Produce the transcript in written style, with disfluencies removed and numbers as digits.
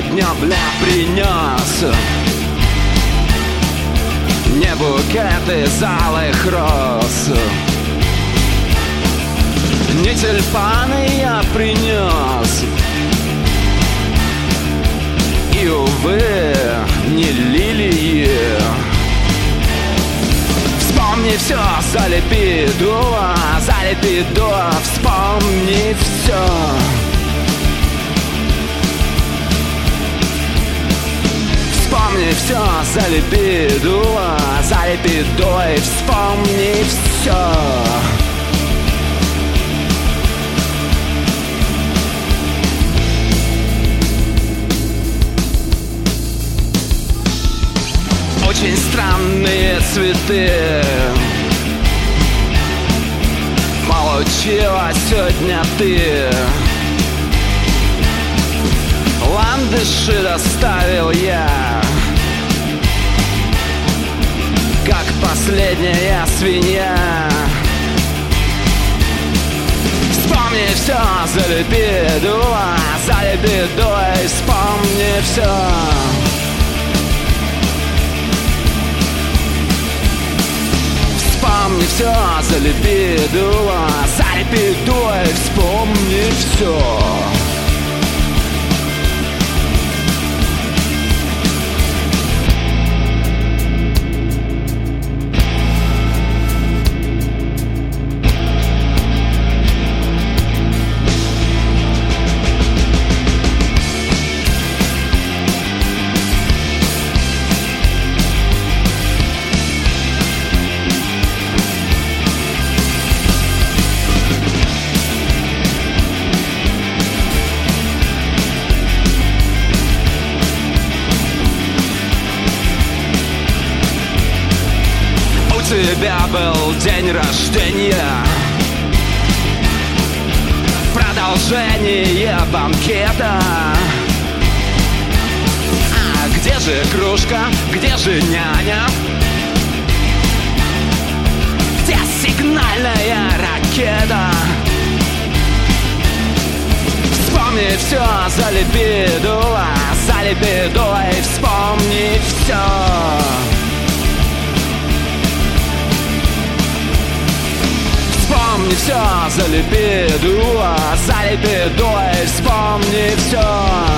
сегодня, бля, принес не букет из алых роз, не тюльпаны я принес, и, увы, не лилии. Вспомни все, залепи дуло, вспомни все. Вспомни все, залепи дуло, и вспомни все. Очень странные цветы получила сегодня ты. Ландыши доставил я, как последняя свинья. Вспомни все, залепи дуло, и вспомни все. Вспомни все, залепи дуло, и вспомни все. У тебя был день рождения, продолжение банкета. А где же кружка, где же няня? Где сигнальная ракета? Вспомни все, залепи дуло, и вспомни все. Вспомни все, залепи дуло, и вспомни все.